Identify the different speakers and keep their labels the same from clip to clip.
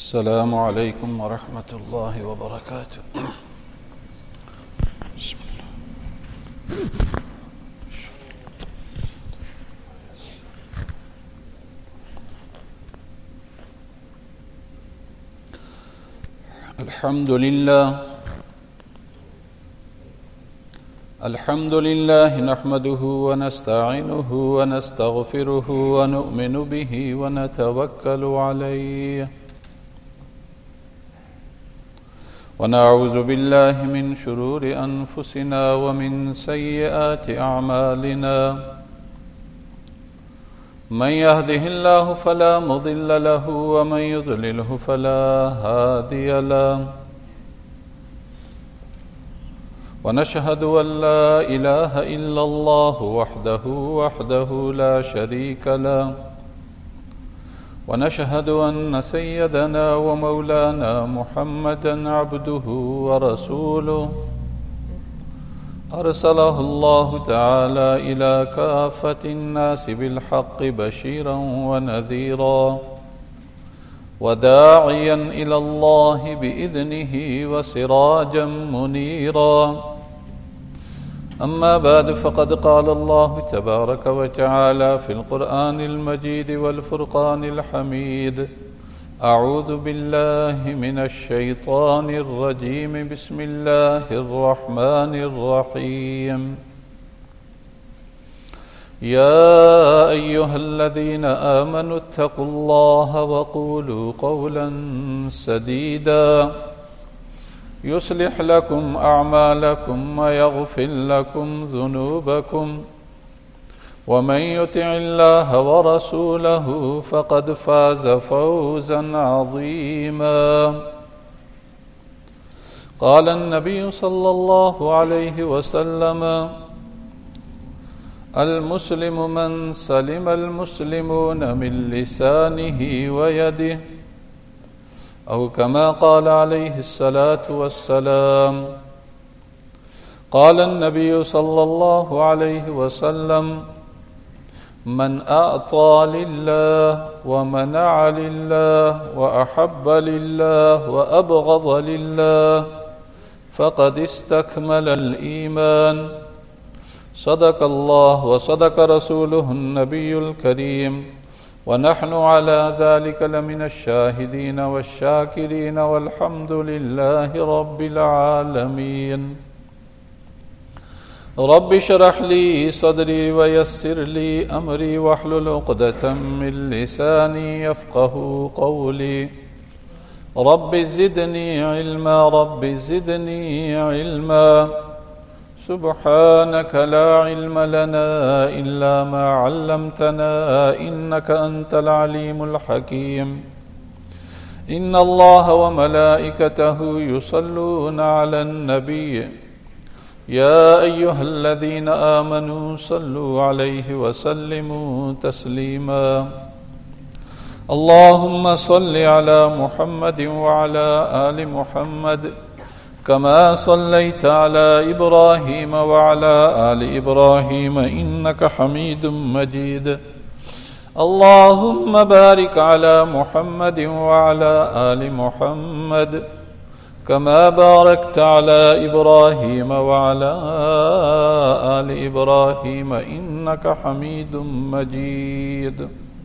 Speaker 1: السلام عليكم ورحمة الله وبركاته. بسم الله. الحمد لله نحمده ونستعينه ونستغفره ونؤمن به ونتوكل عليه ونعوذ بالله من شرور أنفسنا ومن سيئات أعمالنا. من يهده الله فلا مضل له ومن يضلله فلا هادي له. ونشهد أن لا إله إلا الله وحده لا شريك له. ونشهد أن سيدنا ومولانا محمدا عبده ورسوله أرسله الله تعالى إلى كافة الناس بالحق بشيرا ونذيرا وداعيا إلى الله بإذنه وسراجا منيرا. أما بعد فقد قال الله تبارك وتعالى في القرآن المجيد والفرقان الحميد: أعوذ بالله من الشيطان الرجيم. بسم الله الرحمن الرحيم. يا أيها الذين آمنوا اتقوا الله وقولوا قولا سديدا يصلح لكم أعمالكم ويغفر لكم ذنوبكم ومن يطع الله ورسوله فقد فاز فوزا عظيما. قال النبي صلى الله عليه وسلم: المسلم من سلم المسلمون من لسانه ويده، أو كما قال عليه الصلاة والسلام. قال النبي صلى الله عليه وسلم: من أعطى لله ومنع لله وأحب لله وأبغض لله فقد استكمل الإيمان. صدق الله وصدق رسوله النبي الكريم، ونحن على ذلك لمن الشاهدين والشاكرين، والحمد لله رب العالمين. رب اشرح لي صدري ويسر لي أمري واحلل عقدة من لساني يفقه قولي. رب زدني علما، رب زدني علما. سبحانك لا علم لنا إلا ما علمتنا إنك أنت العليم الحكيم. إن الله وملائكته يصلون على النبي يا أيها الذين آمنوا صلوا عليه وسلموا تسليما. اللهم صل على محمد وعلى آل محمد كما صليت على إبراهيم وعلى آل إبراهيم إنك حميد مجيد. اللهم بارك على محمد وعلى آل محمد كما باركت على إبراهيم وعلى آل إبراهيم إنك حميد مجيد.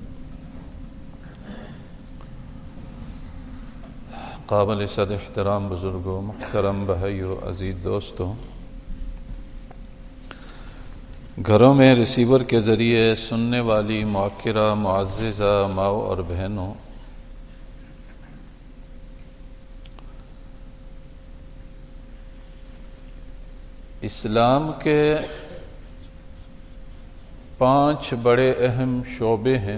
Speaker 1: قابل صد احترام بزرگوں، محترم بھائیوں، عزیز دوستوں، گھروں میں ریسیور کے ذریعے سننے والی موقرہ معززہ ماؤں اور بہنوں، اسلام کے 5 بڑے اہم شعبے ہیں۔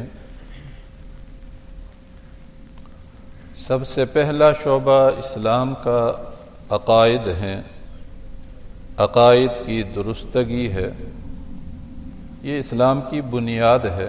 Speaker 1: سب سے پہلا شعبہ اسلام کا عقائد ہیں، عقائد کی درستگی ہے، یہ اسلام کی بنیاد ہے۔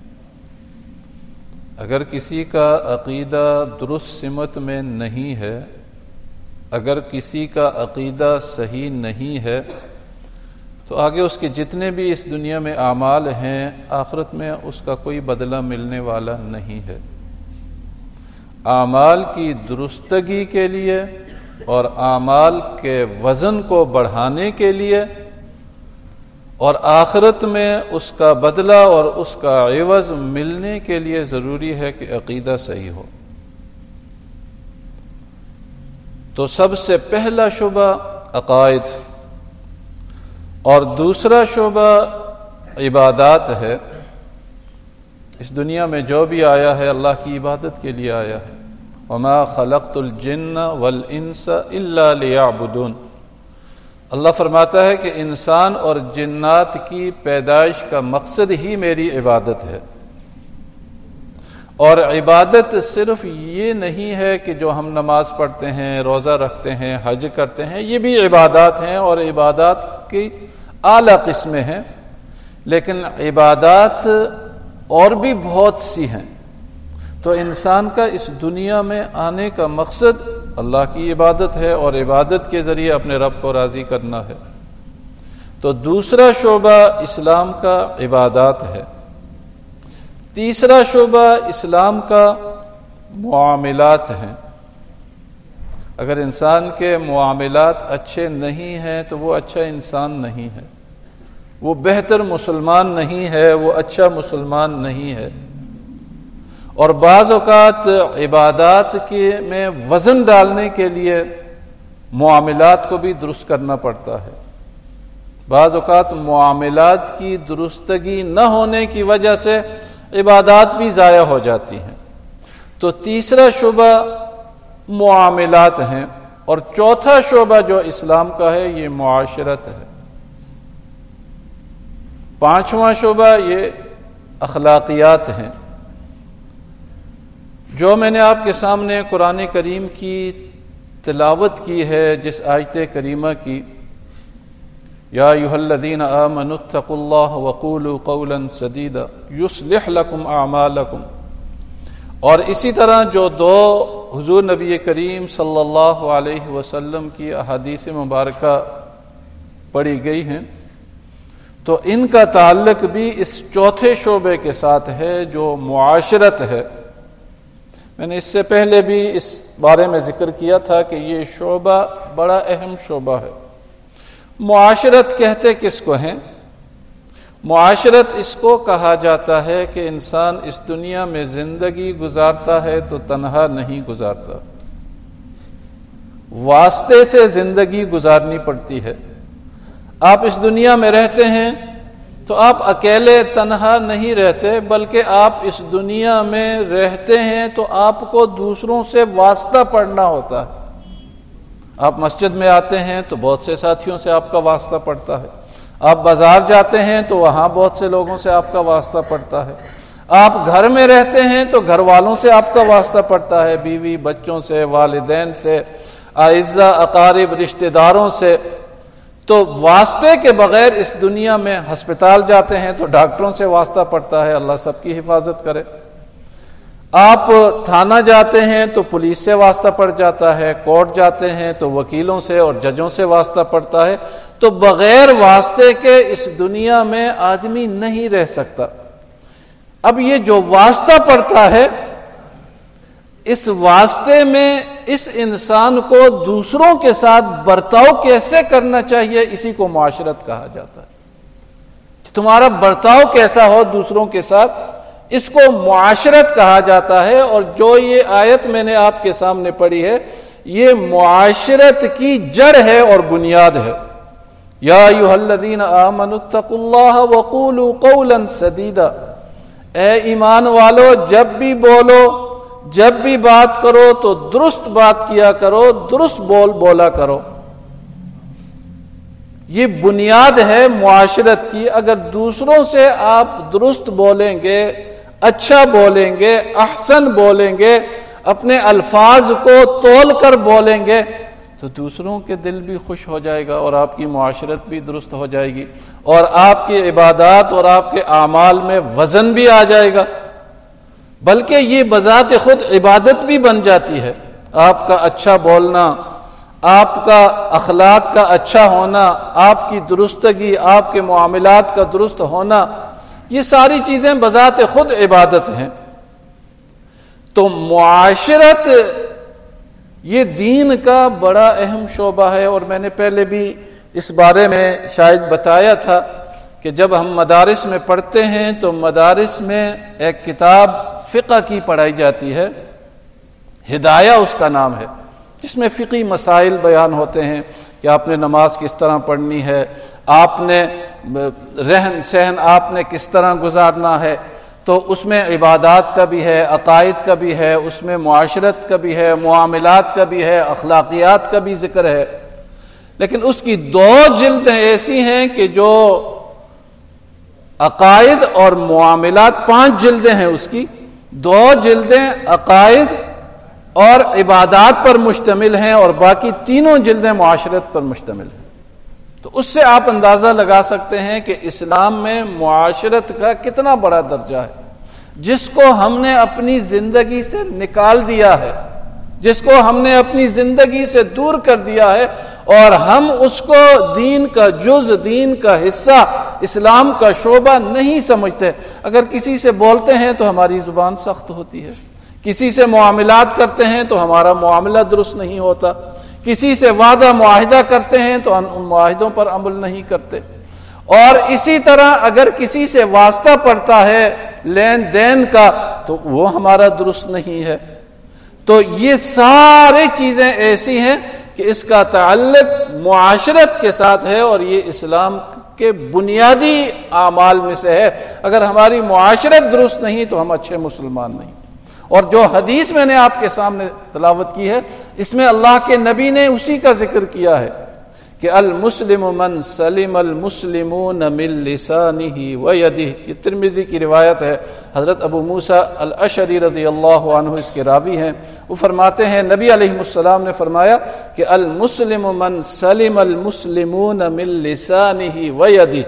Speaker 1: اگر کسی کا عقیدہ درست سمت میں نہیں ہے، اگر کسی کا عقیدہ صحیح نہیں ہے، تو آگے اس کے جتنے بھی اس دنیا میں اعمال ہیں، آخرت میں اس کا کوئی بدلہ ملنے والا نہیں ہے۔ اعمال کی درستگی کے لیے اور اعمال کے وزن کو بڑھانے کے لیے اور آخرت میں اس کا بدلہ اور اس کا عوض ملنے کے لیے ضروری ہے کہ عقیدہ صحیح ہو۔ تو سب سے پہلا شعبہ عقائد اور دوسرا شعبہ عبادات ہے۔ اس دنیا میں جو بھی آیا ہے اللہ کی عبادت کے لیے آیا ہے۔ وما خلقت الجن والانس الا ليعبدون۔ اللہ فرماتا ہے کہ انسان اور جنات کی پیدائش کا مقصد ہی میری عبادت ہے۔ اور عبادت صرف یہ نہیں ہے کہ جو ہم نماز پڑھتے ہیں، روزہ رکھتے ہیں، حج کرتے ہیں، یہ بھی عبادات ہیں اور عبادات کی اعلیٰ قسمیں ہیں، لیکن عبادات اور بھی بہت سی ہیں۔ تو انسان کا اس دنیا میں آنے کا مقصد اللہ کی عبادت ہے اور عبادت کے ذریعے اپنے رب کو راضی کرنا ہے۔ تو دوسرا شعبہ اسلام کا عبادات ہے۔ تیسرا شعبہ اسلام کا معاملات ہیں۔ اگر انسان کے معاملات اچھے نہیں ہیں تو وہ اچھا انسان نہیں ہے، وہ بہتر مسلمان نہیں ہے، وہ اچھا مسلمان نہیں ہے۔ اور بعض اوقات عبادات میں وزن ڈالنے کے لیے معاملات کو بھی درست کرنا پڑتا ہے۔ بعض اوقات معاملات کی درستگی نہ ہونے کی وجہ سے عبادات بھی ضائع ہو جاتی ہیں۔ تو تیسرا شعبہ معاملات ہیں، اور چوتھا شعبہ جو اسلام کا ہے یہ معاشرت ہے۔ پانچواں شعبہ یہ اخلاقیات ہیں۔ جو میں نے آپ کے سامنے قرآن کریم کی تلاوت کی ہے، جس آیت کریمہ کی یا ایھا الذین آمنوا اتقوا اللہ وقولوا قولا سدیدا یصلح لکم اعمالکم، اور اسی طرح جو دو حضور نبی کریم صلی اللہ علیہ وسلم کی احادیث مبارکہ پڑھی گئی ہیں، تو ان کا تعلق بھی اس چوتھے شعبے کے ساتھ ہے جو معاشرت ہے۔ میں نے اس سے پہلے بھی اس بارے میں ذکر کیا تھا کہ یہ شعبہ بڑا اہم شعبہ ہے۔ معاشرت کہتے کس کو ہیں؟ معاشرت اس کو کہا جاتا ہے کہ انسان اس دنیا میں زندگی گزارتا ہے تو تنہا نہیں گزارتا، واسطے سے زندگی گزارنی پڑتی ہے۔ آپ اس دنیا میں رہتے ہیں تو آپ اکیلے تنہا نہیں رہتے، بلکہ آپ اس دنیا میں رہتے ہیں تو آپ کو دوسروں سے واسطہ پڑنا ہوتا ہے۔ آپ مسجد میں آتے ہیں تو بہت سے ساتھیوں سے آپ کا واسطہ پڑتا ہے، آپ بازار جاتے ہیں تو وہاں بہت سے لوگوں سے آپ کا واسطہ پڑتا ہے، آپ گھر میں رہتے ہیں تو گھر والوں سے آپ کا واسطہ پڑتا ہے، بیوی بچوں سے، والدین سے، اعزاء اقارب رشتہ داروں سے۔ تو واسطے کے بغیر اس دنیا میں ہسپتال جاتے ہیں تو ڈاکٹروں سے واسطہ پڑتا ہے، اللہ سب کی حفاظت کرے۔ آپ تھانہ جاتے ہیں تو پولیس سے واسطہ پڑ جاتا ہے، کورٹ جاتے ہیں تو وکیلوں سے اور ججوں سے واسطہ پڑتا ہے۔ تو بغیر واسطے کے اس دنیا میں آدمی نہیں رہ سکتا۔ اب یہ جو واسطہ پڑتا ہے، اس واسطے میں اس انسان کو دوسروں کے ساتھ برتاؤ کیسے کرنا چاہیے، اسی کو معاشرت کہا جاتا ہے۔ تمہارا برتاؤ کیسا ہو دوسروں کے ساتھ، اس کو معاشرت کہا جاتا ہے۔ اور جو یہ آیت میں نے آپ کے سامنے پڑھی ہے، یہ معاشرت کی جڑ ہے اور بنیاد ہے۔ یا ایھا الذین آمنوا اتقوا اللہ وقولوا قولا سدیدا، اے ایمان والو جب بھی بولو، جب بھی بات کرو تو درست بات کیا کرو، درست بولا کرو۔ یہ بنیاد ہے معاشرت کی۔ اگر دوسروں سے آپ درست بولیں گے، اچھا بولیں گے، احسن بولیں گے، اپنے الفاظ کو تول کر بولیں گے تو دوسروں کے دل بھی خوش ہو جائے گا اور آپ کی معاشرت بھی درست ہو جائے گی، اور آپ کی عبادات اور آپ کے اعمال میں وزن بھی آ جائے گا، بلکہ یہ بذات خود عبادت بھی بن جاتی ہے۔ آپ کا اچھا بولنا، آپ کا اخلاق کا اچھا ہونا، آپ کی درستگی، آپ کے معاملات کا درست ہونا، یہ ساری چیزیں بذات خود عبادت ہیں۔ تو معاشرت یہ دین کا بڑا اہم شعبہ ہے، اور میں نے پہلے بھی اس بارے میں شاید بتایا تھا کہ جب ہم مدارس میں پڑھتے ہیں تو مدارس میں ایک کتاب فقہ کی پڑھائی جاتی ہے، ہدایہ اس کا نام ہے، جس میں فقہی مسائل بیان ہوتے ہیں کہ آپ نے نماز کس طرح پڑھنی ہے، آپ نے رہن سہن آپ نے کس طرح گزارنا ہے۔ تو اس میں عبادات کا بھی ہے، عقائد کا بھی ہے، اس میں معاشرت کا بھی ہے، معاملات کا بھی ہے، اخلاقیات کا بھی ذکر ہے۔ لیکن اس کی 2 جلدیں ایسی ہیں کہ جو عقائد اور معاملات، 5 جلدیں ہیں اس کی، 2 جلدیں عقائد اور عبادات پر مشتمل ہیں اور باقی 3 جلدیں معاشرت پر مشتمل ہیں۔ تو اس سے آپ اندازہ لگا سکتے ہیں کہ اسلام میں معاشرت کا کتنا بڑا درجہ ہے، جس کو ہم نے اپنی زندگی سے نکال دیا ہے، جس کو ہم نے اپنی زندگی سے دور کر دیا ہے، اور ہم اس کو دین کا جز، دین کا حصہ، اسلام کا شعبہ نہیں سمجھتے۔ اگر کسی سے بولتے ہیں تو ہماری زبان سخت ہوتی ہے، کسی سے معاملات کرتے ہیں تو ہمارا معاملہ درست نہیں ہوتا، کسی سے وعدہ معاہدہ کرتے ہیں تو ان معاہدوں پر عمل نہیں کرتے، اور اسی طرح اگر کسی سے واسطہ پڑتا ہے لین دین کا تو وہ ہمارا درست نہیں ہے۔ تو یہ ساری چیزیں ایسی ہیں کہ اس کا تعلق معاشرت کے ساتھ ہے، اور یہ اسلام کے بنیادی اعمال میں سے ہے۔ اگر ہماری معاشرت درست نہیں تو ہم اچھے مسلمان نہیں۔ اور جو حدیث میں نے آپ کے سامنے تلاوت کی ہے، اس میں اللہ کے نبی نے اسی کا ذکر کیا ہے کہ المسلم من سلم المسلمون من لسانہ ویدہ۔ یہ ترمذی کی روایت ہے، حضرت ابو موسیٰ الاشعری رضی اللہ عنہ اس کے راوی ہیں۔ وہ فرماتے ہیں نبی علیہ السلام نے فرمایا کہ المسلم من سلم المسلمون من لسانہ ویدہ۔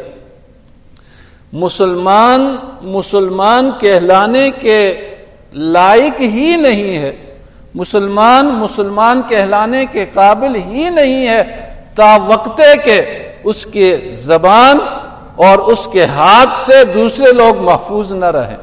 Speaker 1: مسلمان کہلانے کے لائق ہی نہیں ہے، مسلمان کہلانے کے قابل ہی نہیں ہے تا وقتے کہ اس کے زبان اور اس کے ہاتھ سے دوسرے لوگ محفوظ نہ رہیں۔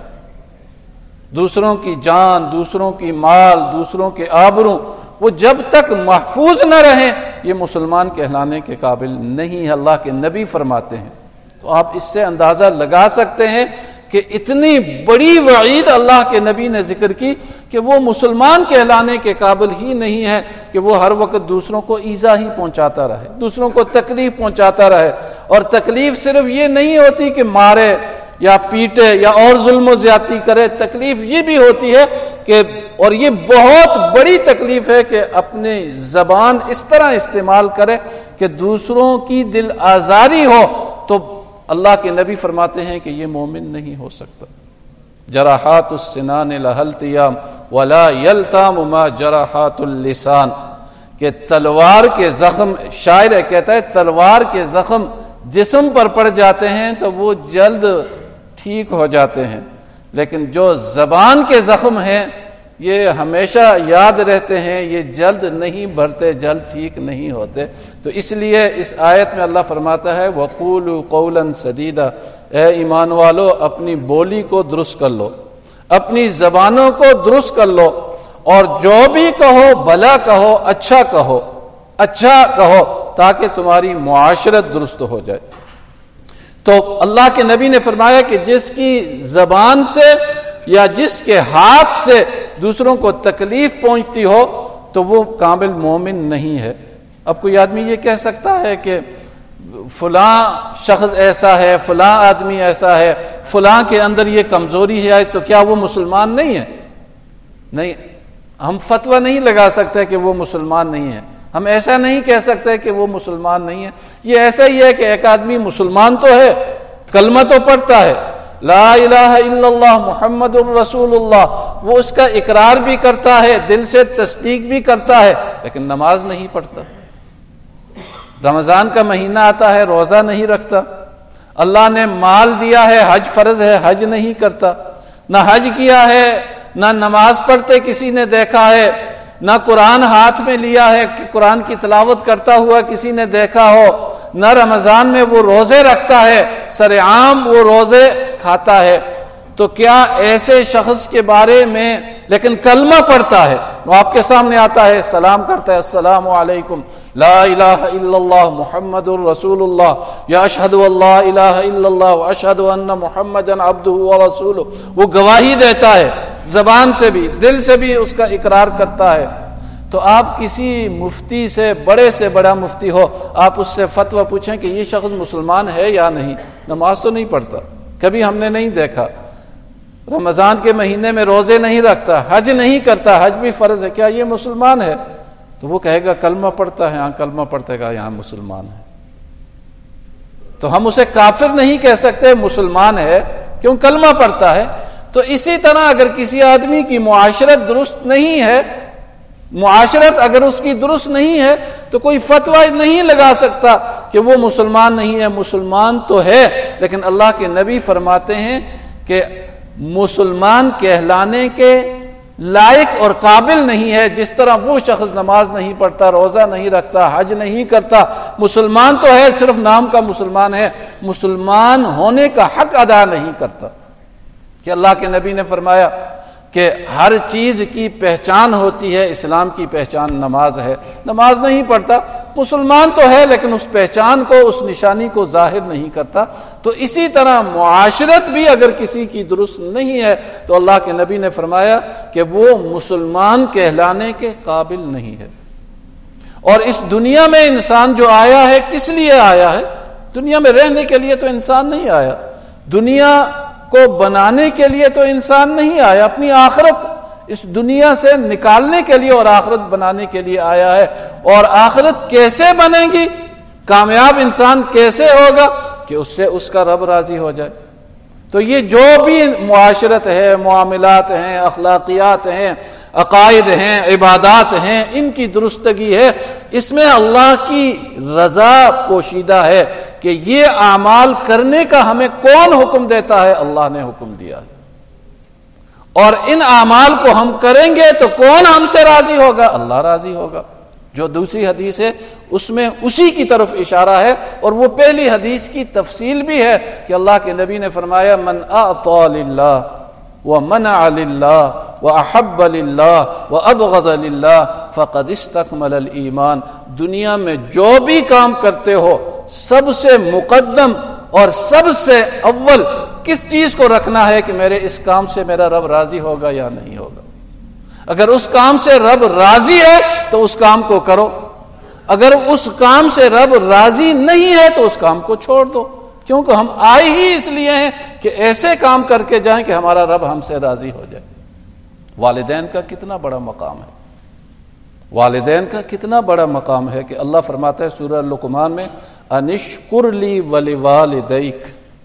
Speaker 1: دوسروں کی جان، دوسروں کی مال، دوسروں کے آبرو، وہ جب تک محفوظ نہ رہیں یہ مسلمان کہلانے کے قابل نہیں ہے، اللہ کے نبی فرماتے ہیں۔ تو آپ اس سے اندازہ لگا سکتے ہیں کہ اتنی بڑی وعید اللہ کے نبی نے ذکر کی کہ وہ مسلمان کہلانے کے قابل ہی نہیں ہے کہ وہ ہر وقت دوسروں کو ایذا ہی پہنچاتا رہے، دوسروں کو تکلیف پہنچاتا رہے۔ اور تکلیف صرف یہ نہیں ہوتی کہ مارے یا پیٹے یا اور ظلم و زیادتی کرے، تکلیف یہ بھی ہوتی ہے کہ، اور یہ بہت بڑی تکلیف ہے کہ اپنی زبان اس طرح استعمال کرے کہ دوسروں کی دل آزاری ہو۔ تو اللہ کے نبی فرماتے ہیں کہ یہ مومن نہیں ہو سکتا۔ جراحات السنان لها التیام ولا یلتام ما جراحات اللسان، کہ تلوار کے زخم، شاعر کہتا ہے تلوار کے زخم جسم پر پڑ جاتے ہیں تو وہ جلد ٹھیک ہو جاتے ہیں، لیکن جو زبان کے زخم ہیں یہ ہمیشہ یاد رہتے ہیں، یہ جلد نہیں بھرتے، جلد ٹھیک نہیں ہوتے۔ تو اس لیے اس آیت میں اللہ فرماتا ہے وَقُولُوا قَوْلًا سَدِيدًا، اے ایمان والو اپنی بولی کو درست کر لو، اپنی زبانوں کو درست کر لو، اور جو بھی کہو بھلا کہو، اچھا کہو تاکہ تمہاری معاشرت درست ہو جائے۔ تو اللہ کے نبی نے فرمایا کہ جس کی زبان سے یا جس کے ہاتھ سے دوسروں کو تکلیف پہنچتی ہو تو وہ کامل مومن نہیں ہے۔ اب کوئی آدمی یہ کہہ سکتا ہے کہ فلاں شخص ایسا ہے، فلاں آدمی ایسا ہے، فلاں کے اندر یہ کمزوری ہے، تو کیا وہ مسلمان نہیں ہے؟ نہیں، ہم فتویٰ نہیں لگا سکتے کہ وہ مسلمان نہیں ہے، ہم ایسا نہیں کہہ سکتے کہ وہ مسلمان نہیں ہے۔ یہ ایسا ہی ہے کہ ایک آدمی مسلمان تو ہے، کلمہ تو پڑھتا ہے، لا الہ الا اللہ محمد الرسول اللہ، وہ اس کا اقرار بھی کرتا ہے، دل سے تصدیق بھی کرتا ہے، لیکن نماز نہیں پڑھتا۔ رمضان کا مہینہ آتا ہے، روزہ نہیں رکھتا۔ اللہ نے مال دیا ہے، حج فرض ہے، حج نہیں کرتا۔ نہ حج کیا ہے، نہ نماز پڑھتے کسی نے دیکھا ہے، نہ قرآن ہاتھ میں لیا ہے کہ قرآن کی تلاوت کرتا ہوا کسی نے دیکھا ہو، نہ رمضان میں وہ روزے رکھتا ہے، سر عام وہ روزے کھاتا ہے۔ تو کیا ایسے شخص کے بارے میں لیکن کلمہ پڑھتا ہے، وہ آپ کے سامنے آتا ہے، سلام کرتا ہے، السلام علیکم، لا الہ الا اللہ محمد الرسول اللہ، یا اشہد اللہ الہ الا اللہ واشہد ان محمدا عبدہ ورسولہ، وہ گواہی دیتا ہے، زبان سے بھی دل سے بھی اس کا اقرار کرتا ہے، تو آپ کسی مفتی سے بڑا مفتی ہو، آپ اس سے فتویٰ پوچھیں کہ یہ شخص مسلمان ہے یا نہیں، نماز تو نہیں پڑھتا، کبھی ہم نے نہیں دیکھا، رمضان کے مہینے میں روزے نہیں رکھتا، حج نہیں کرتا، حج بھی فرض ہے، کیا یہ مسلمان ہے؟ تو وہ کہے گا کلمہ پڑھتا ہے، ہاں کلمہ پڑھتے گا، یہاں مسلمان ہے، تو ہم اسے کافر نہیں کہہ سکتے، مسلمان ہے کیوں؟ کلمہ پڑھتا ہے۔ تو اسی طرح اگر کسی آدمی کی معاشرت درست نہیں ہے، معاشرت اگر اس کی درست نہیں ہے تو کوئی فتویٰ نہیں لگا سکتا کہ وہ مسلمان نہیں ہے، مسلمان تو ہے، لیکن اللہ کے نبی فرماتے ہیں کہ مسلمان کہلانے کے لائق اور قابل نہیں ہے، جس طرح وہ شخص نماز نہیں پڑھتا، روزہ نہیں رکھتا، حج نہیں کرتا، مسلمان تو ہے، صرف نام کا مسلمان ہے، مسلمان ہونے کا حق ادا نہیں کرتا۔ کہ اللہ کے نبی نے فرمایا کہ ہر چیز کی پہچان ہوتی ہے، اسلام کی پہچان نماز ہے، نماز نہیں پڑھتا، مسلمان تو ہے لیکن اس پہچان کو، اس نشانی کو ظاہر نہیں کرتا۔ تو اسی طرح معاشرت بھی اگر کسی کی درست نہیں ہے تو اللہ کے نبی نے فرمایا کہ وہ مسلمان کہلانے کے قابل نہیں ہے۔ اور اس دنیا میں انسان جو آیا ہے کس لیے آیا ہے؟ دنیا میں رہنے کے لیے تو انسان نہیں آیا، دنیا کو بنانے کے لیے تو انسان نہیں آیا، اپنی آخرت اس دنیا سے نکالنے کے لیے اور آخرت بنانے کے لیے آیا ہے۔ اور آخرت کیسے بنے گی، کامیاب انسان کیسے ہوگا؟ کہ اس سے اس کا رب راضی ہو جائے۔ تو یہ جو بھی معاشرت ہے، معاملات ہیں، اخلاقیات ہیں، عقائد ہیں، عبادات ہیں، ان کی درستگی ہے، اس میں اللہ کی رضا پوشیدہ ہے کہ یہ اعمال کرنے کا ہمیں کون حکم دیتا ہے؟ اللہ نے حکم دیا ہے، اور ان اعمال کو ہم کریں گے تو کون ہم سے راضی ہوگا؟ اللہ راضی ہوگا۔ جو دوسری حدیث ہے اس میں اسی کی طرف اشارہ ہے، اور وہ پہلی حدیث کی تفصیل بھی ہے کہ اللہ کے نبی نے فرمایا من اعطى للہ ومنع للہ واحب للہ وابغض للہ فقد استکمل الایمان۔ دنیا میں جو بھی کام کرتے ہو سب سے مقدم اور سب سے اول کس چیز کو رکھنا ہے کہ میرے اس کام سے میرا رب راضی ہوگا یا نہیں ہوگا۔ اگر اس کام سے رب راضی ہے تو اس کام کو کرو، اگر اس کام سے رب راضی نہیں ہے تو اس کام کو چھوڑ دو، کیونکہ ہم آئے ہی اس لیے ہیں کہ ایسے کام کر کے جائیں کہ ہمارا رب ہم سے راضی ہو جائے۔ والدین کا کتنا بڑا مقام ہے، والدین کا کتنا بڑا مقام ہے کہ اللہ فرماتا ہے سورہ لقمان میں انشکر لی ولوالدیک،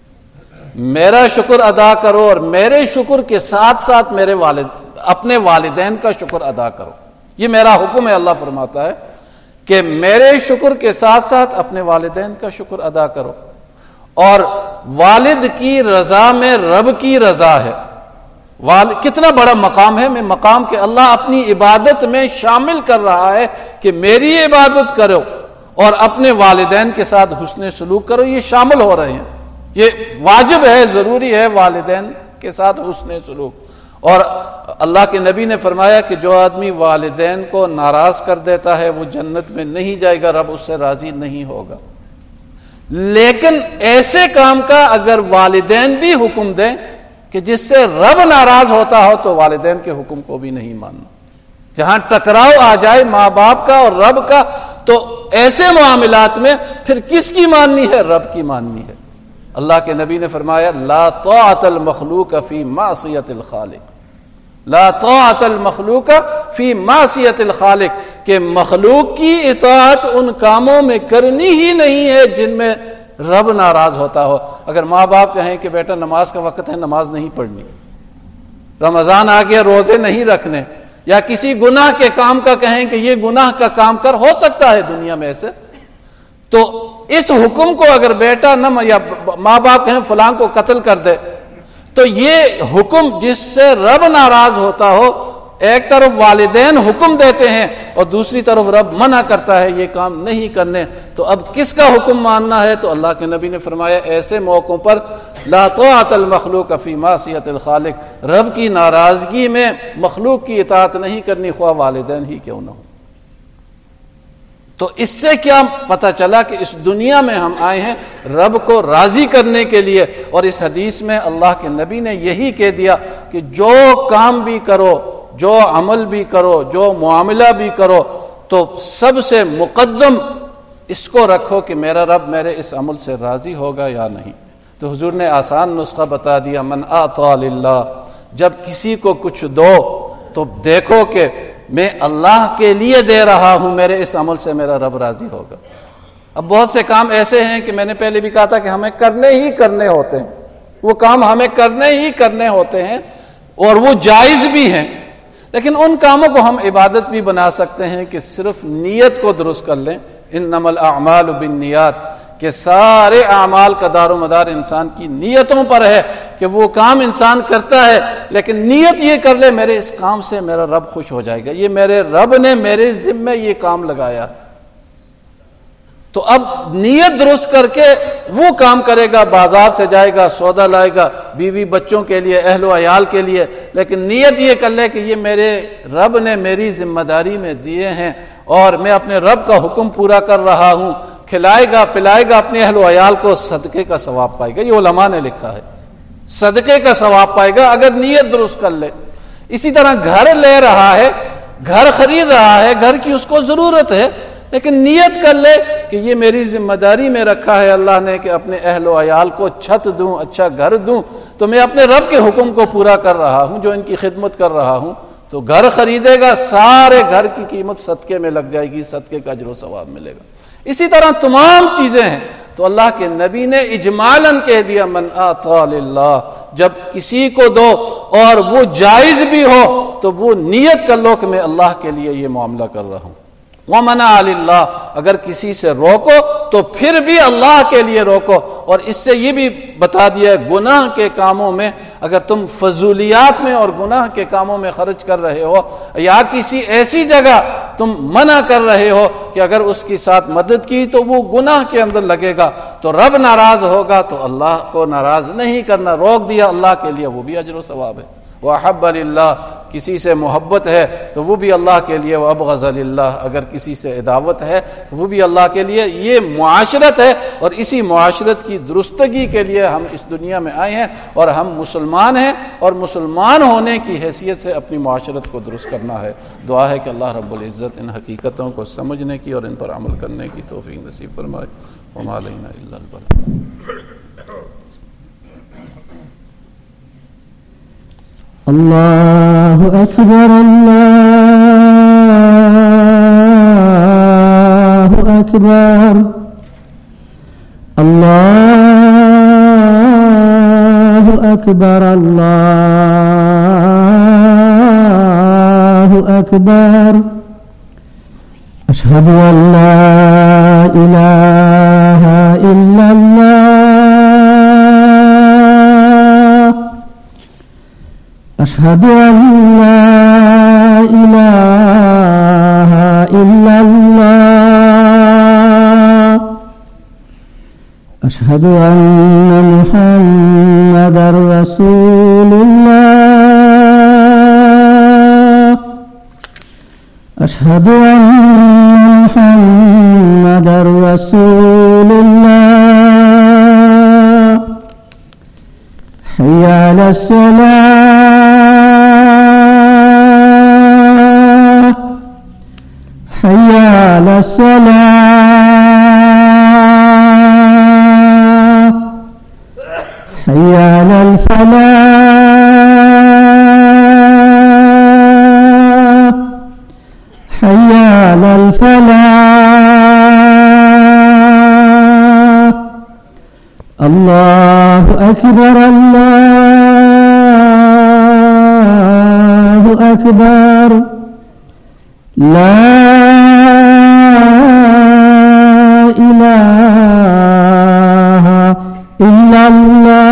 Speaker 1: میرا شکر ادا کرو اور میرے شکر کے ساتھ ساتھ اپنے والدین کا شکر ادا کرو۔ یہ میرا حکم ہے، اللہ فرماتا ہے کہ میرے شکر کے ساتھ ساتھ اپنے والدین کا شکر ادا کرو۔ اور والد کی رضا میں رب کی رضا ہے، کتنا بڑا مقام ہے، میں مقام کہ اللہ اپنی عبادت میں شامل کر رہا ہے کہ میری عبادت کرو اور اپنے والدین کے ساتھ حسن سلوک کرو، یہ شامل ہو رہے ہیں، یہ واجب ہے، ضروری ہے والدین کے ساتھ حسن سلوک۔ اور اللہ کے نبی نے فرمایا کہ جو آدمی والدین کو ناراض کر دیتا ہے وہ جنت میں نہیں جائے گا، رب اس سے راضی نہیں ہوگا۔ لیکن ایسے کام کا اگر والدین بھی حکم دیں کہ جس سے رب ناراض ہوتا ہو تو والدین کے حکم کو بھی نہیں ماننا۔ جہاں ٹکراؤ آ جائے ماں باپ کا اور رب کا تو ایسے معاملات میں پھر کس کی ماننی ہے؟ رب کی ماننی ہے۔ اللہ کے نبی نے فرمایا لا طاعت المخلوق فی معصیت الخالق، لا طاعت المخلوق فی معصیت الخالق، کہ مخلوق کی اطاعت ان کاموں میں کرنی ہی نہیں ہے جن میں رب ناراض ہوتا ہو۔ اگر ماں باپ کہیں کہ بیٹا نماز کا وقت ہے، نماز نہیں پڑھنی، رمضان آ گیا روزے نہیں رکھنے، یا کسی گناہ کے کام کا کہیں کہ یہ گناہ کا کام کر، ہو سکتا ہے دنیا میں ایسے، تو اس حکم کو اگر بیٹا نہ یا ماں باپ کہیں فلاں کو قتل کر دے، تو یہ حکم جس سے رب ناراض ہوتا ہو، ایک طرف والدین حکم دیتے ہیں اور دوسری طرف رب منع کرتا ہے یہ کام نہیں کرنے، تو اب کس کا حکم ماننا ہے؟ تو اللہ کے نبی نے فرمایا ایسے موقعوں پر لا طاعت المخلوق فی معصیت الخالق، رب کی ناراضگی میں مخلوق کی اطاعت نہیں کرنی، خواہ والدین ہی کیوں نہ ہو۔ تو اس سے کیا پتہ چلا کہ اس دنیا میں ہم آئے ہیں رب کو راضی کرنے کے لیے، اور اس حدیث میں اللہ کے نبی نے یہی کہہ دیا کہ جو کام بھی کرو، جو عمل بھی کرو، جو معاملہ بھی کرو، تو سب سے مقدم اس کو رکھو کہ میرا رب میرے اس عمل سے راضی ہوگا یا نہیں۔ تو حضور نے آسان نسخہ بتا دیا، من اعطى للہ، جب کسی کو کچھ دو تو دیکھو کہ میں اللہ کے لیے دے رہا ہوں، میرے اس عمل سے میرا رب راضی ہوگا۔ اب بہت سے کام ایسے ہیں کہ میں نے پہلے بھی کہا تھا کہ ہمیں کرنے ہی کرنے ہوتے ہیں، وہ کام ہمیں کرنے ہی کرنے ہوتے ہیں اور وہ جائز بھی ہیں، لیکن ان کاموں کو ہم عبادت بھی بنا سکتے ہیں کہ صرف نیت کو درست کر لیں۔ انما الاعمال بالنیات، کہ سارے اعمال کا دار و مدار انسان کی نیتوں پر ہے، کہ وہ کام انسان کرتا ہے لیکن نیت یہ کر لے میرے اس کام سے میرا رب خوش ہو جائے گا، یہ میرے رب نے میرے ذمے یہ کام لگایا۔ تو اب نیت درست کر کے وہ کام کرے گا، بازار سے جائے گا، سودا لائے گا بیوی بچوں کے لیے، اہل و عیال کے لیے، لیکن نیت یہ کر لے کہ یہ میرے رب نے میری ذمہ داری میں دیے ہیں اور میں اپنے رب کا حکم پورا کر رہا ہوں، کھلائے گا پلائے گا اپنے اہل و عیال کو، صدقے کا ثواب پائے گا۔ یہ علماء نے لکھا ہے، صدقے کا ثواب پائے گا اگر نیت درست کر لے۔ اسی طرح گھر لے رہا ہے، گھر خرید رہا ہے، گھر کی اس کو ضرورت ہے، لیکن نیت کر لے کہ یہ میری ذمہ داری میں رکھا ہے اللہ نے کہ اپنے اہل و عیال کو چھت دوں، اچھا گھر دوں، تو میں اپنے رب کے حکم کو پورا کر رہا ہوں، جو ان کی خدمت کر رہا ہوں، تو گھر خریدے گا، سارے گھر کی قیمت صدقے میں لگ جائے گی، صدقے کا اجر و ثواب ملے گا۔ اسی طرح تمام چیزیں ہیں۔ تو اللہ کے نبی نے اجمالاً کہہ دیا من اعطى للہ، جب کسی کو دو اور وہ جائز بھی ہو تو وہ نیت کر لو کہ میں اللہ کے لیے یہ معاملہ کر رہا ہوں۔ ومنع للہ، اگر کسی سے روکو تو پھر بھی اللہ کے لیے روکو۔ اور اس سے یہ بھی بتا دیا ہے گناہ کے کاموں میں اگر تم فضولیات میں اور گناہ کے کاموں میں خرچ کر رہے ہو، یا کسی ایسی جگہ تم منع کر رہے ہو کہ اگر اس کے ساتھ مدد کی تو وہ گناہ کے اندر لگے گا تو رب ناراض ہوگا، تو اللہ کو ناراض نہیں کرنا، روک دیا اللہ کے لیے، وہ بھی اجر و ثواب ہے۔ وَأَحَبَّ لِلَّهِ، کسی سے محبت ہے تو وہ بھی اللہ کے لیے، وَأَبْغَضَ لِلَّهِ، اگر کسی سے عداوت ہے تو وہ بھی اللہ کے لیے۔ یہ معاشرت ہے اور اسی معاشرت کی درستگی کے لیے ہم اس دنیا میں آئے ہیں اور ہم مسلمان ہیں، اور مسلمان ہونے کی حیثیت سے اپنی معاشرت کو درست کرنا ہے۔ دعا ہے کہ اللہ رب العزت ان حقیقتوں کو سمجھنے کی اور ان پر عمل کرنے کی توفیق نصیب فرمائے۔ وَمَا عَلَيْنَا إِلَّا الْبَلَاغُ۔
Speaker 2: اللہ اکبر اللہ اکبر اللہ اکبر اللہ اکبر اشہد ان لا الہ الا اللہ اشہد ان لا الہ الا اللہ اشہد ان محمدا رسول اللہ اشہد ان محمدا رسول اللہ حی علی الصلاۃ حي على الصلاة حي على الفلاح حي على الفلاح الله أكبر الله أكبر لا إله إلا الله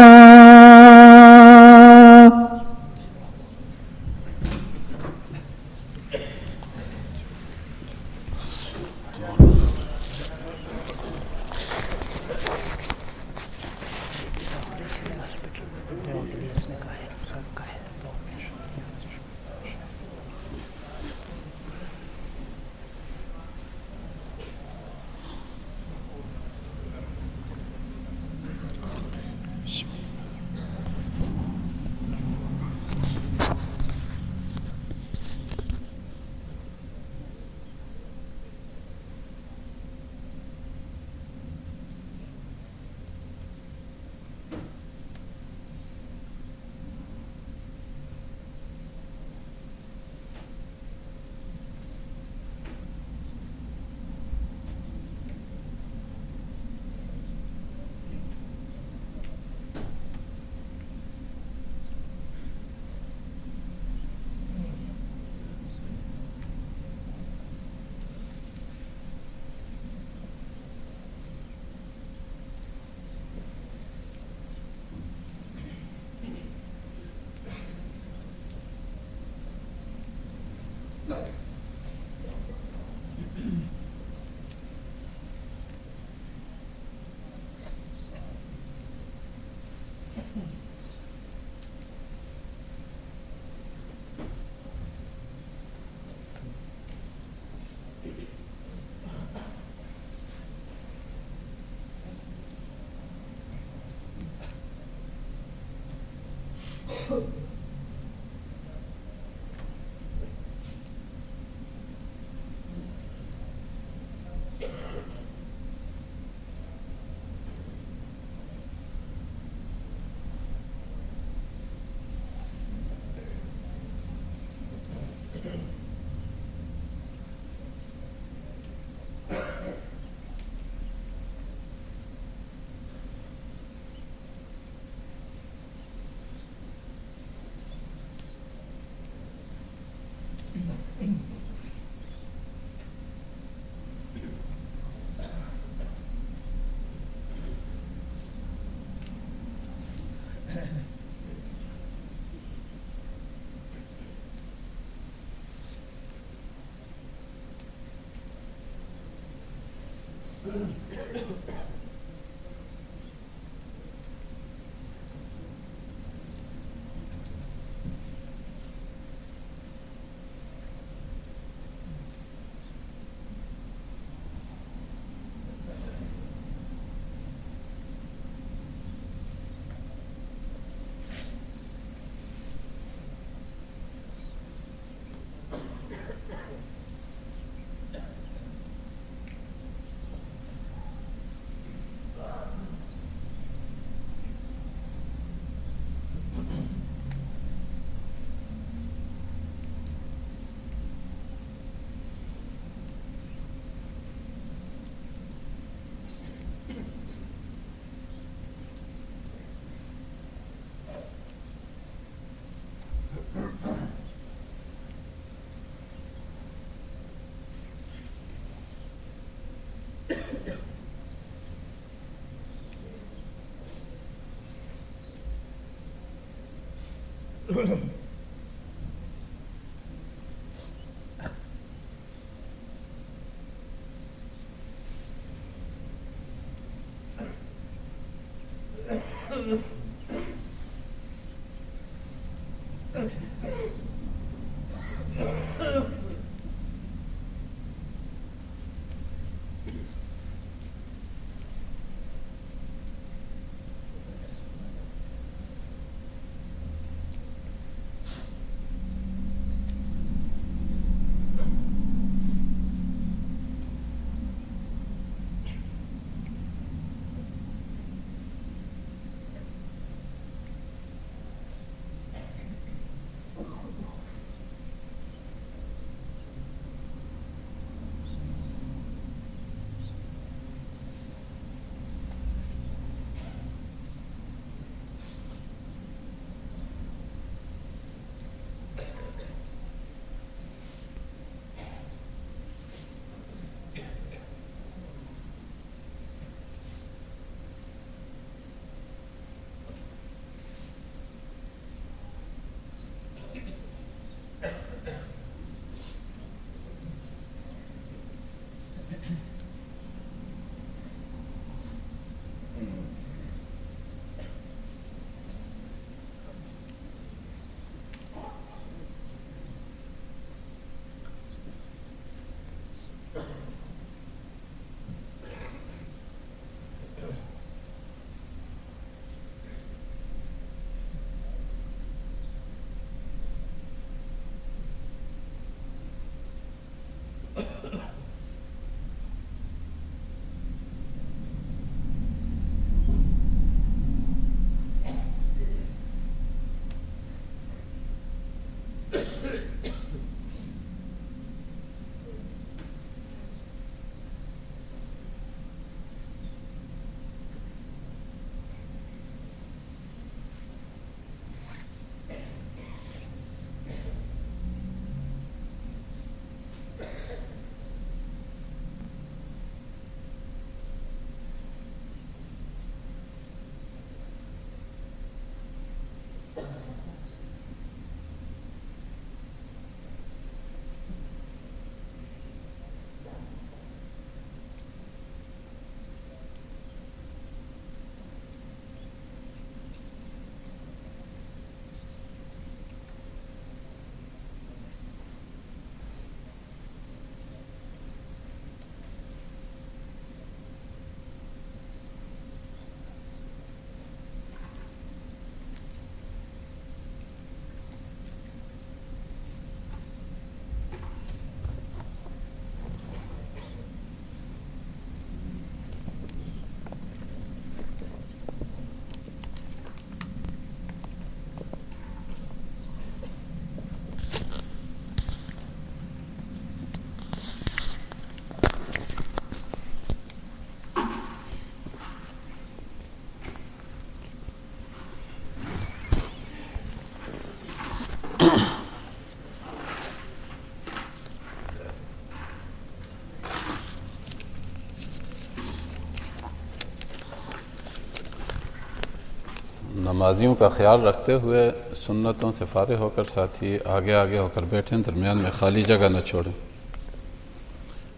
Speaker 1: नमाजियों का ख्याल रखते हुए सुन्नतों से फारिग होकर साथी आगे आगे होकर बैठें, दरमियान में खाली जगह न छोड़ें।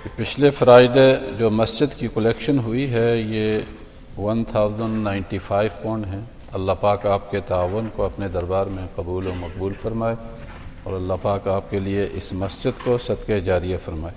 Speaker 1: پچھلے فرائیڈے جو مسجد کی کلیکشن ہوئی ہے یہ 1095 پاؤنڈ ہیں. اللہ پاک آپ کے تعاون کو اپنے دربار میں قبول و مقبول فرمائے اور اللہ پاک آپ کے لیے اس مسجد کو صدقہ جاریہ فرمائے.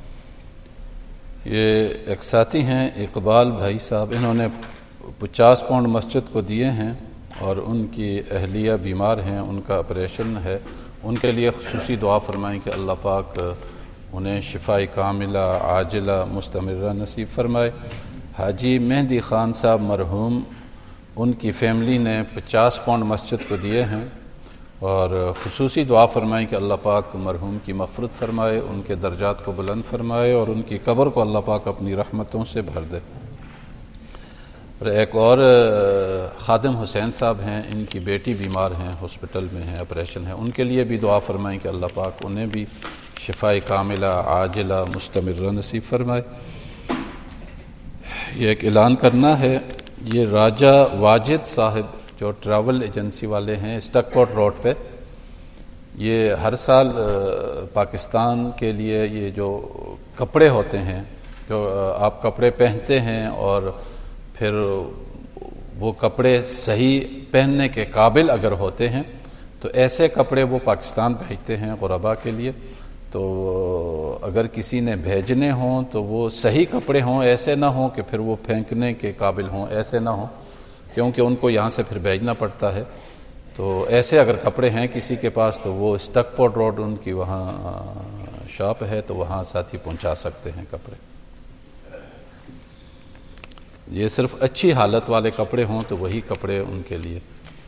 Speaker 1: یہ ایک ساتھی ہیں اقبال بھائی صاحب، انہوں نے 50 پاؤنڈ مسجد کو دیے ہیں اور ان کی اہلیہ بیمار ہیں، ان کا آپریشن ہے. ان کے لیے خصوصی دعا فرمائیں کہ اللہ پاک انہیں شفاء کاملہ عاجلہ مستمرہ نصیب فرمائے. حاجی مہدی خان صاحب مرحوم، ان کی فیملی نے 50 پاؤنڈ مسجد کو دیے ہیں اور خصوصی دعا فرمائیں کہ اللہ پاک مرحوم کی مغفرت فرمائے، ان کے درجات کو بلند فرمائے اور ان کی قبر کو اللہ پاک اپنی رحمتوں سے بھر دے. اور ایک اور خادم حسین صاحب ہیں، ان کی بیٹی بیمار ہیں، ہاسپٹل میں ہیں، آپریشن ہے. ان کے لیے بھی دعا فرمائیں کہ اللہ پاک انہیں بھی شفاء کاملہ عاجلہ مستمرہ نصیب فرمائے. یہ ایک اعلان کرنا ہے، یہ راجہ واجد صاحب جو ٹریول ایجنسی والے ہیں اسٹک پورٹ روڈ پہ، یہ ہر سال پاکستان کے لیے یہ جو کپڑے ہوتے ہیں، جو آپ کپڑے پہنتے ہیں اور پھر وہ کپڑے صحیح پہننے کے قابل اگر ہوتے ہیں تو ایسے کپڑے وہ پاکستان بھیجتے ہیں غربا کے لیے. تو اگر کسی نے بھیجنے ہوں تو وہ صحیح کپڑے ہوں، ایسے نہ ہوں کہ پھر وہ پھینکنے کے قابل ہوں، ایسے نہ ہوں کیونکہ ان کو یہاں سے پھر بھیجنا پڑتا ہے. تو ایسے اگر کپڑے ہیں کسی کے پاس تو وہ اسٹک پورٹ روڈ ان کی وہاں شاپ ہے تو وہاں ساتھی پہنچا سکتے ہیں کپڑے. یہ صرف اچھی حالت والے کپڑے ہوں تو وہی کپڑے ان کے لیے.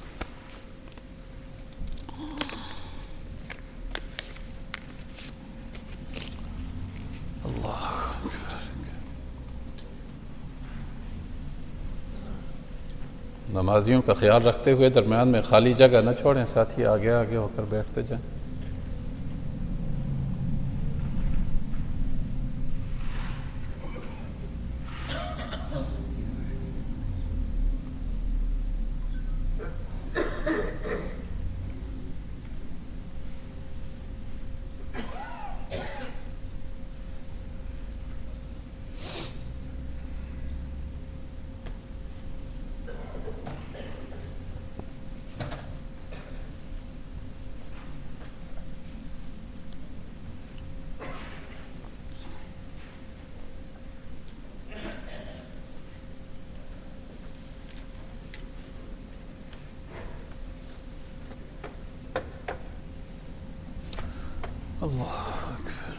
Speaker 1: نمازیوں کا خیال رکھتے ہوئے درمیان میں خالی جگہ نہ چھوڑیں، ساتھی آگے آگے ہو کر بیٹھتے جائیں. اللہ اکبر.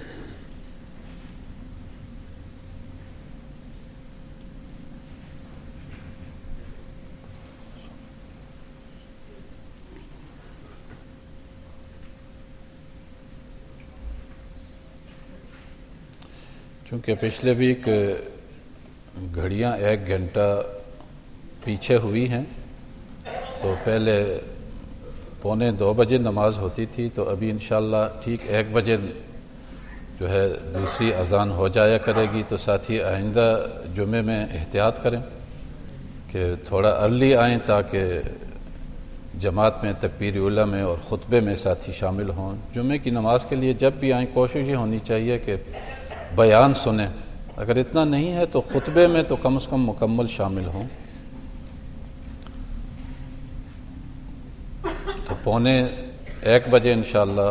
Speaker 1: چونکہ پچھلے ویک گھڑیاں 1 گھنٹہ پیچھے ہوئی ہیں تو پہلے 1:45 بجے نماز ہوتی تھی، تو ابھی انشاءاللہ ٹھیک 1 بجے جو ہے دوسری اذان ہو جایا کرے گی. تو ساتھی آئندہ جمعے میں احتیاط کریں کہ تھوڑا ارلی آئیں تاکہ جماعت میں تکبیر اولیٰ میں اور خطبے میں ساتھی شامل ہوں. جمعے کی نماز کے لیے جب بھی آئیں کوشش یہ ہونی چاہیے کہ بیان سنیں، اگر اتنا نہیں ہے تو خطبے میں تو کم از کم مکمل شامل ہوں. تو 1:45 بجے انشاءاللہ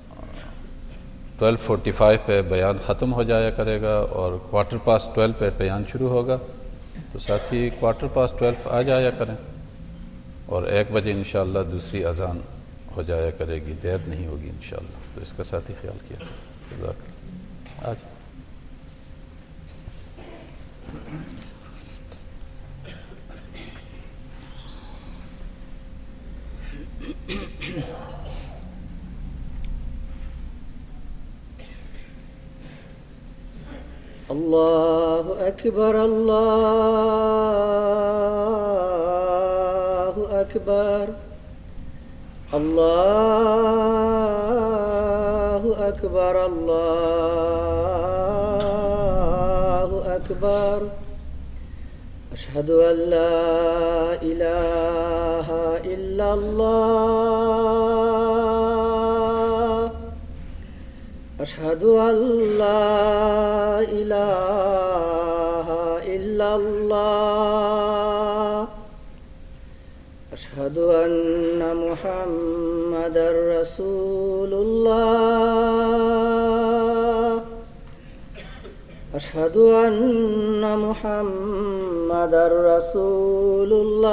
Speaker 1: 12:45 پہ بیان ختم ہو جایا کرے گا اور 12:15 پہ بیان شروع ہوگا. تو ساتھی 12:15 آ جایا کریں اور 1 بجے انشاءاللہ دوسری اذان ہو جایا کرے گی، دیر نہیں ہوگی انشاءاللہ. تو اس کا ساتھی خیال کیا. جزاک اللہ. آج
Speaker 3: اللہ اکبر اللہ اکبر اللہ اکبر اللہ اکبر اشہد ان لا الہ الا اللہ أشهد أن لا إله إلا الله أشهد أن محمدا رسول الله أشهد أن محمدا رسول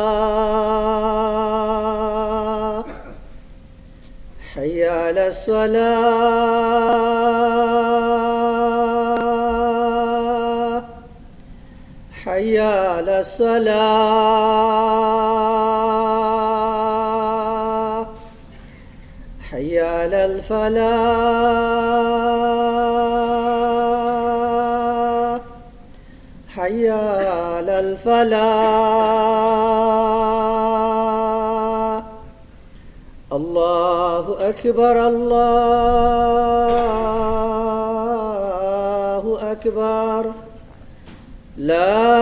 Speaker 3: الله حي على الصلاة حي على الصلاة حي على الفلاح حي على الفلاح الله أكبر الله أكبر لا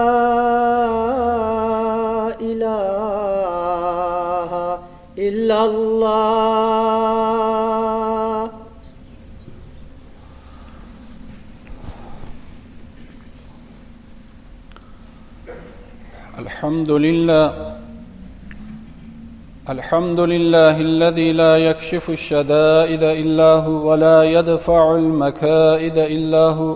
Speaker 3: إله إلا الله.
Speaker 1: الحمد لله الذي لا يكشف الشدائد إلا هو ولا يدفع المكائد إلا هو.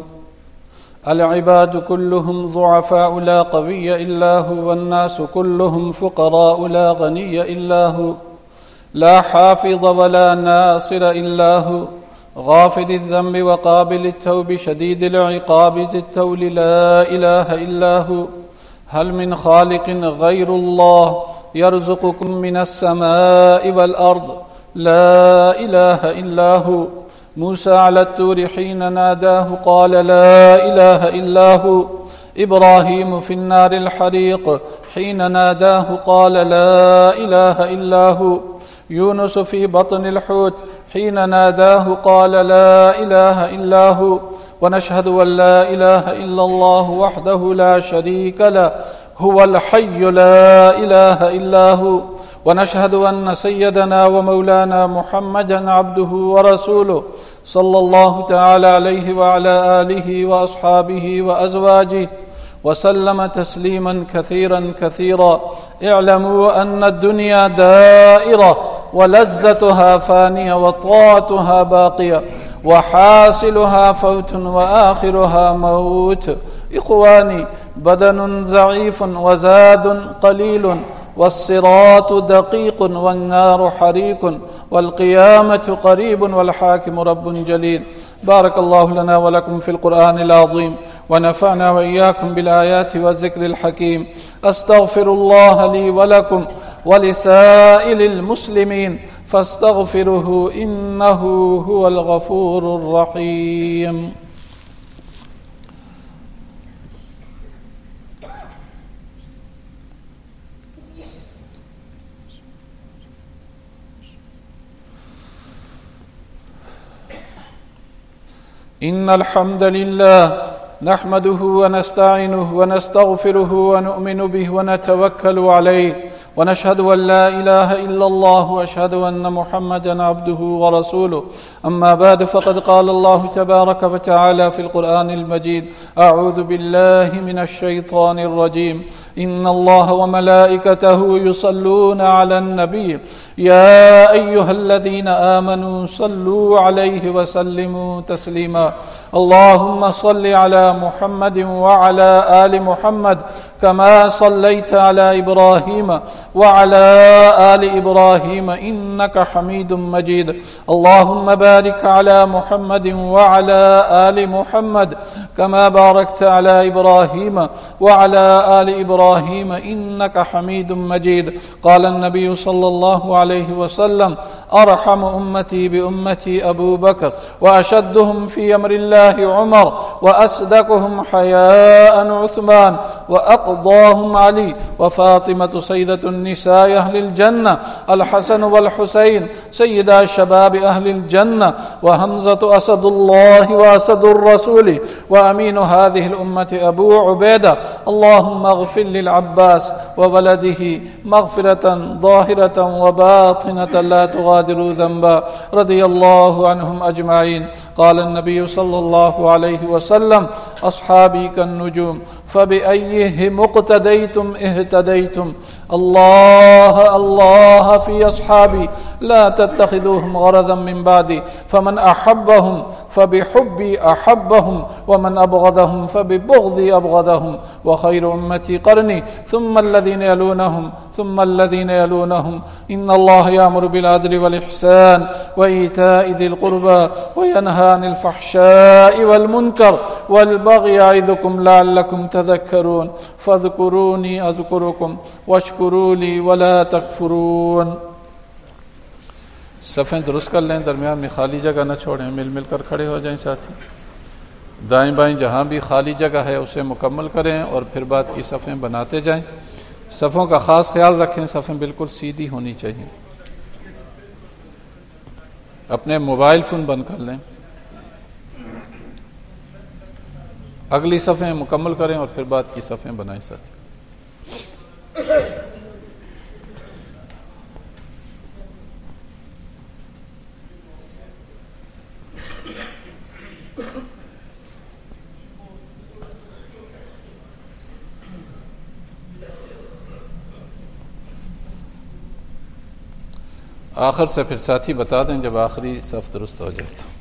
Speaker 1: العباد كلهم ضعفاء لا قوي إلا هو والناس كلهم فقراء لا غني إلا هو. لا حافظ ولا ناصر إلا هو. غافر الذنب وقابل التوب شديد العقاب ذي التول لا إله إلا هو. هل من خالق غير الله يرزقكم من السماء والأرض؟ لا إله إلا هو. موسى على الطور حين ناداه قال لا إله إلا هو. إبراهيم في النار الحريق حين ناداه قال لا إله إلا هو. يونس في بطن الحوت حين ناداه قال لا إله إلا هو. ونشهد أن لا إله إلا الله وحده لا شريك له هو الحي لا إله إلا هو. ونشهد أن سيدنا ومولانا محمدا عبده ورسوله صلى الله تعالى عليه وعلى آله وأصحابه وأزواجه وسلم تسليما كثيرا كثيرا. اعلموا أن الدنيا دائرة ولذتها فانية وطاعتها باقية وحاصلها فوت وآخرها موت. إخواني، بدن ضعيف وزاد قليل والصراط دقيق والنار حريق والقيامة قريب والحاكم رب جليل. بارك الله لنا ولكم في القرآن العظيم ونفعنا وإياكم بالآيات والذكر الحكيم. أستغفر الله لي ولكم ولسائر المسلمين فاستغفروه إنه هو الغفور الرحيم. إن الحمد لله نحمده ونستعينه ونستغفره ونؤمن به ونتوكل عليه ونشهد أن لا إله إلا الله وأشهد أن محمدا عبده ورسوله. أما بعد، فقد قال الله تبارك وتعالى في القرآن المجيد: أعوذ بالله من الشيطان الرجيم. إن الله وملائكته يصلون على النبي يا أيها الذين آمنوا صلوا عليه وسلموا تسليما. اللهم صل على محمد وعلى آل محمد كما صليت على إبراهيم وعلى آل إبراهيم إنك حميد مجيد. اللهم بارك على محمد وعلى آل محمد كما باركت على إبراهيم وعلى آل إبراهيم إنك حميد مجيد. قال النبي صلى الله عليه وسلم: أرحم أمتي بأمتي أبو بكر، وأشدهم في أمر الله عمر، وأصدقهم حياء عثمان، وأقضاهم علي وفاطمة سيدة النساء أهل الجنة، الحسن والحسين سيدا شباب أهل الجنة، وحمزة أسد الله وأسد الرسول وأمين هذه الأمة أبو عبيدة. اللهم اغفر للعباس وولده مغفرة ظاهرة وباطنة لا تغادر ذنبا، رضي الله عنهم أجمعين. قال النبي صلى الله عليه وسلم: أصحابي كالنجوم فبأيهم اقتديتم اهتديتم. الله الله في أصحابي لا تتخذوهم غرضا من بعدي، فمن أحبهم فبحبي أحبهم، ومن أبغضهم فببغضي أبغضهم، وخير أمتي قرني ثم الذين يلونهم ثم الذين يلونهم. إن الله يأمر بالعدل والإحسان وإيتاء ذي القربى وينهى عن الفحشاء والمنكر والبغي يعظكم لعلكم تذكرون. فاذكروني أذكركم واشكروا لي ولا تكفرون. صفیں درست کر لیں، درمیان میں خالی جگہ نہ چھوڑیں، مل مل کر کھڑے ہو جائیں ساتھی. دائیں بائیں جہاں بھی خالی جگہ ہے اسے مکمل کریں اور پھر بعد کی صفیں بناتے جائیں. صفوں کا خاص خیال رکھیں، صفیں بالکل سیدھی ہونی چاہیے. اپنے موبائل فون بند کر لیں، اگلی صفیں مکمل کریں اور پھر بعد کی صفیں بنائیں ساتھی. آخر سے پھر ساتھی بتا دیں جب آخری صف درست ہو جائے تو.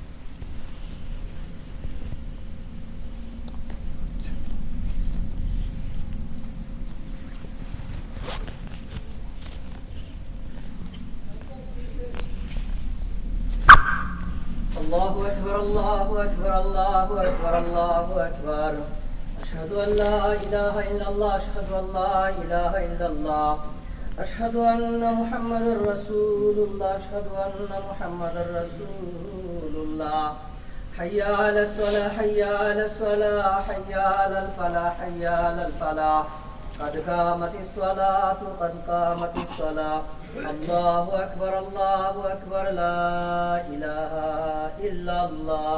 Speaker 3: الله أكبر الله أكبر الله أكبر الله أكبر. أشهد أن لا إله إلا الله أشهد أن لا إله إلا الله أشهد أن محمد رسول الله أشهد أن محمد رسول الله. حي على الصلاة حي على الصلاة حي على الفلاح حي على الفلاح. قد قامت الصلاة قد قامت الصلاة. الله أكبر الله أكبر لا إله إلا الله.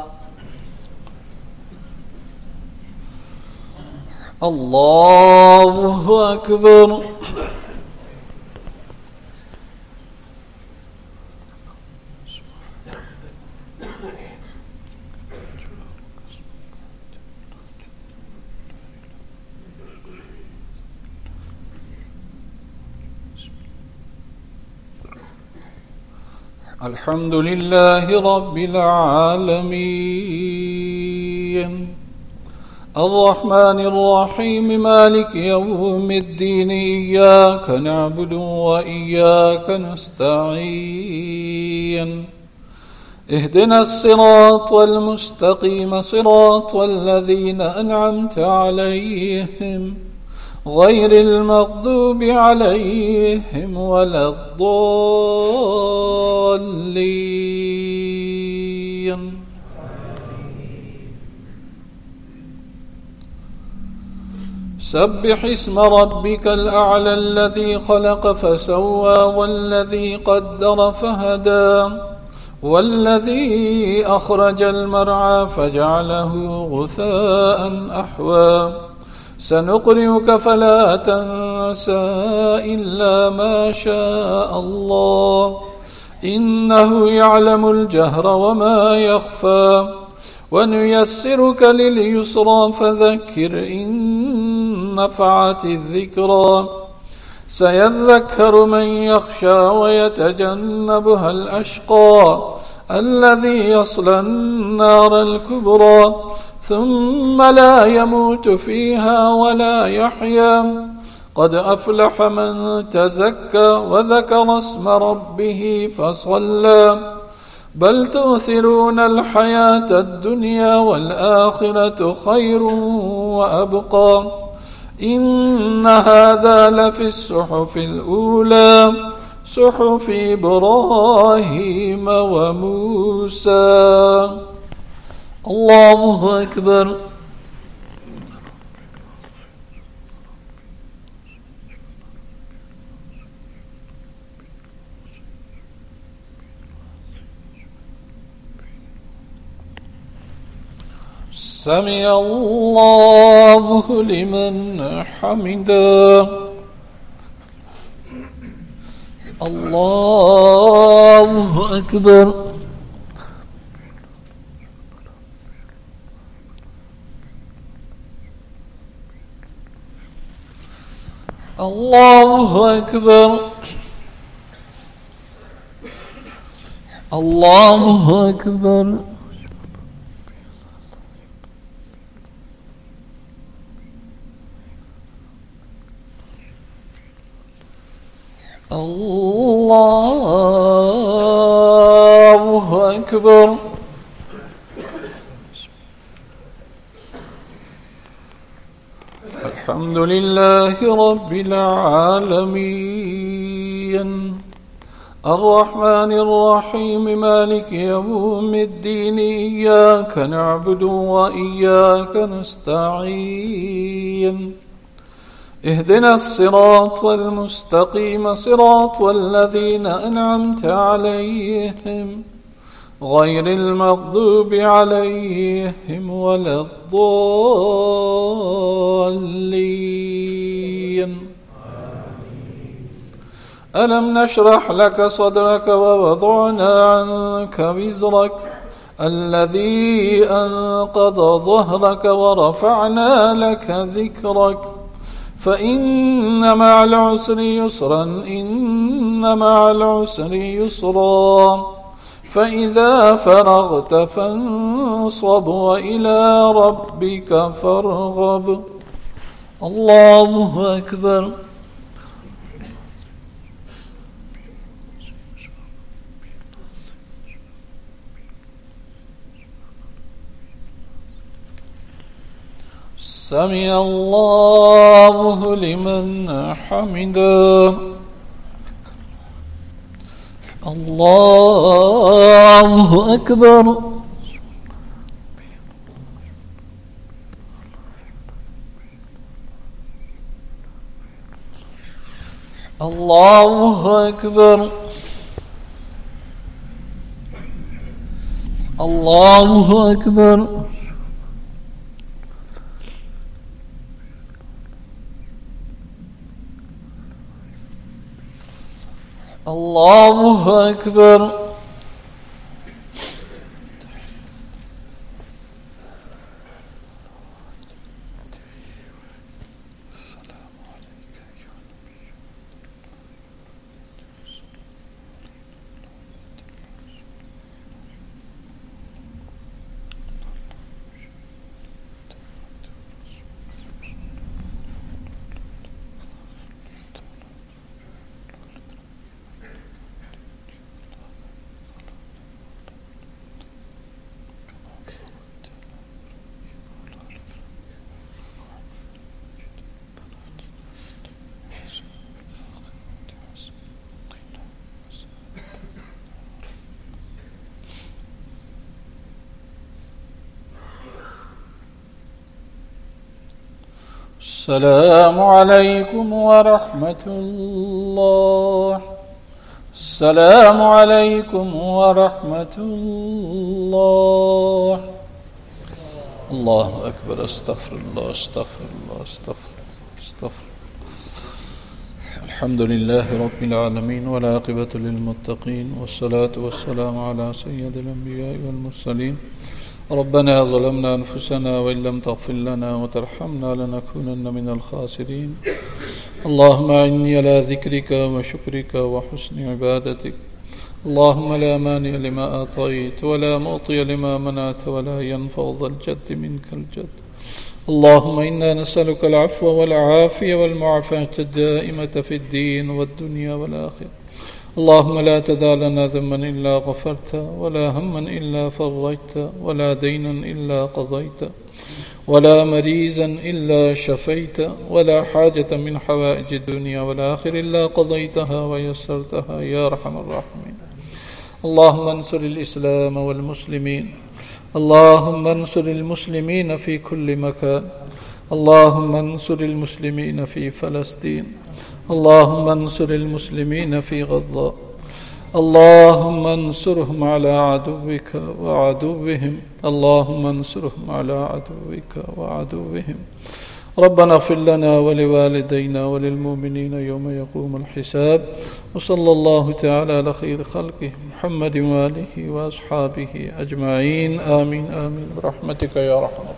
Speaker 1: الله أكبر. الحمد لله رب العالمين الرحمن الرحيم مالك يوم الدين إياك نعبد وإياك نستعين اهدنا الصراط المستقيم صراط الذين أنعمت عليهم غير المغضوب عليهم ولا الضالين. سبح اسم ربك الأعلى الذي خلق فسوى والذي قدر فهدى والذي أخرج المرعى فجعله غثاء أحوى. سنقرئك فلا تنسى إلا ما شاء الله إنه يعلم الجهر وما يخفى. ونيسرك لليسرى فذكر إن نفعت الذكرى. سيذكر من يخشى ويتجنبها الأشقى الذي يصلى النار الكبرى ثم لا يموت فيها ولا يحيا. قد أفلح من تزكى وذكر اسم ربه فصلى. بل تؤثرون الحياة الدنيا والآخرة خير وأبقى. إن هذا لفي الصحف الأولى صحف إبراهيم وموسى. الله أكبر. سمع الله لمن حمده. الله أكبر. الله أكبر. الله أكبر. الله أكبر. الحمد لله رب العالمين الرحمن الرحيم مالك يوم الدين إياك نعبد وإياك نستعين اهدنا الصراط المستقيم صراط الذين أنعمت عليهم غير المغضوب عليهم ولا الضالين. ألم نشرح لك صدرك ووضعنا عنك وزرك الذي أنقض ظهرك ورفعنا لك ذكرك فإن مع العسر يسرا إن مع العسر يسرا فإذا فرغت فانصب وإلى ربك فارغب. الله أكبر. سمع الله لمن حمده. الله أكبر. الله أكبر. الله أكبر. الله أكبر. السلام عليكم ورحمة الله. السلام عليكم ورحمة الله. الله أكبر. استغفر الله استغفر الله استغفر. الحمد لله رب العالمين والعاقبة للمتقين والصلاة والسلام على سيد الأنبياء والمرسلين. ربنا ظلمنا أنفسنا وإن لم تغفر لنا وترحمنا لنكونن من الخاسرين. اللهم أعني على ذكرك وشكرك وحسن عبادتك. اللهم لا مانع لما أعطيت ولا معطي لما منعت ولا ينفع ذا الجد منك الجد. اللهم إنا نسألك العفو والعافية والمعافاة الدائمة في الدين والدنيا والآخرة. اللهم لا تدع لنا ذنبا إلا غفرت ولا هما إلا فرجت ولا دينا إلا قضيت ولا مريزا إلا شفيت ولا حاجة من حوائج الدنيا والآخرة إلا قضيتها ويسرتها يا أرحم الراحمين. اللهم انصر الإسلام والمسلمين. اللهم انصر المسلمين في كل مكان. اللهم انصر المسلمين في فلسطين. اللهم انصر المسلمين في غزة. اللهم انصرهم على عدوك وعدوهم اللهم انصرهم على عدوك وعدوهم ربنا اغفر لنا ولوالدينا وللمؤمنين يوم يقوم الحساب وصلى الله تعالى على خير خلقه محمد وآله وأصحابه أجمعين آمين آمين برحمتك يا رحمة